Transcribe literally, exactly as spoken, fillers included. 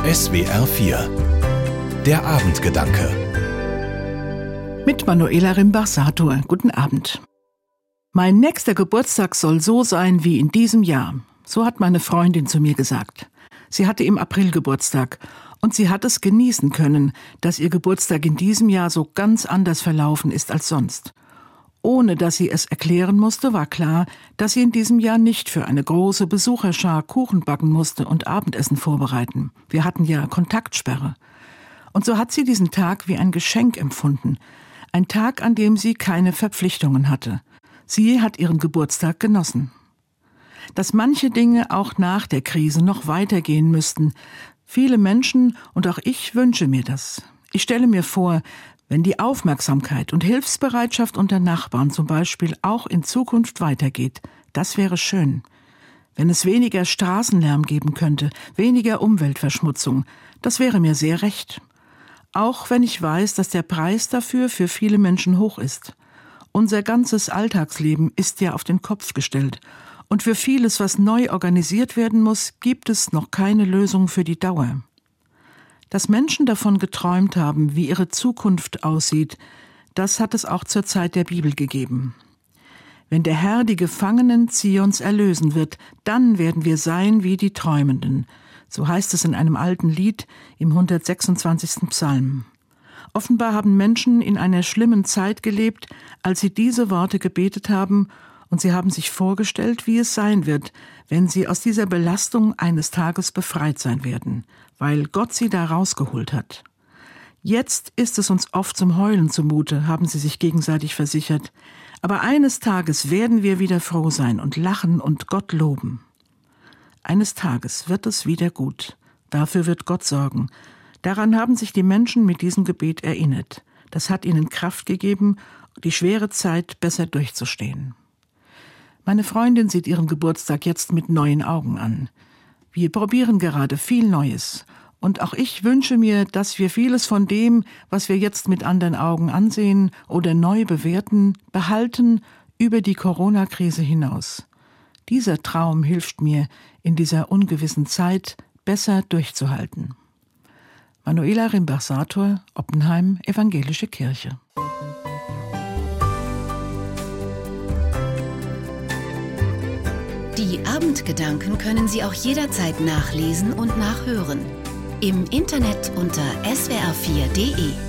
S W R vier. Der Abendgedanke. Mit Manuela Rimbach-Sator. Guten Abend. Mein nächster Geburtstag soll so sein wie in diesem Jahr. So hat meine Freundin zu mir gesagt. Sie hatte im April Geburtstag und sie hat es genießen können, dass ihr Geburtstag in diesem Jahr so ganz anders verlaufen ist als sonst. Ohne dass sie es erklären musste, war klar, dass sie in diesem Jahr nicht für eine große Besucherschar Kuchen backen musste und Abendessen vorbereiten. Wir hatten ja Kontaktsperre. Und so hat sie diesen Tag wie ein Geschenk empfunden. Ein Tag, an dem sie keine Verpflichtungen hatte. Sie hat ihren Geburtstag genossen. Dass manche Dinge auch nach der Krise noch weitergehen müssten. Viele Menschen und auch ich wünsche mir das. Ich stelle mir vor, wenn die Aufmerksamkeit und Hilfsbereitschaft unter Nachbarn zum Beispiel auch in Zukunft weitergeht, das wäre schön. Wenn es weniger Straßenlärm geben könnte, weniger Umweltverschmutzung, das wäre mir sehr recht. Auch wenn ich weiß, dass der Preis dafür für viele Menschen hoch ist. Unser ganzes Alltagsleben ist ja auf den Kopf gestellt. Und für vieles, was neu organisiert werden muss, gibt es noch keine Lösung für die Dauer. Dass Menschen davon geträumt haben, wie ihre Zukunft aussieht, das hat es auch zur Zeit der Bibel gegeben. Wenn der Herr die Gefangenen Zions erlösen wird, dann werden wir sein wie die Träumenden. So heißt es in einem alten Lied im hundertsechsundzwanzigsten Psalm. Offenbar haben Menschen in einer schlimmen Zeit gelebt, als sie diese Worte gebetet haben, und sie haben sich vorgestellt, wie es sein wird, wenn sie aus dieser Belastung eines Tages befreit sein werden, weil Gott sie da rausgeholt hat. Jetzt ist es uns oft zum Heulen zumute, haben sie sich gegenseitig versichert. Aber eines Tages werden wir wieder froh sein und lachen und Gott loben. Eines Tages wird es wieder gut. Dafür wird Gott sorgen. Daran haben sich die Menschen mit diesem Gebet erinnert. Das hat ihnen Kraft gegeben, die schwere Zeit besser durchzustehen. Meine Freundin sieht ihren Geburtstag jetzt mit neuen Augen an. Wir probieren gerade viel Neues. Und auch ich wünsche mir, dass wir vieles von dem, was wir jetzt mit anderen Augen ansehen oder neu bewerten, behalten über die Corona-Krise hinaus. Dieser Traum hilft mir, in dieser ungewissen Zeit besser durchzuhalten. Manuela Rimbach-Sator, Oppenheim, Evangelische Kirche. Die Abendgedanken können Sie auch jederzeit nachlesen und nachhören. Im Internet unter S W R vier punkt de.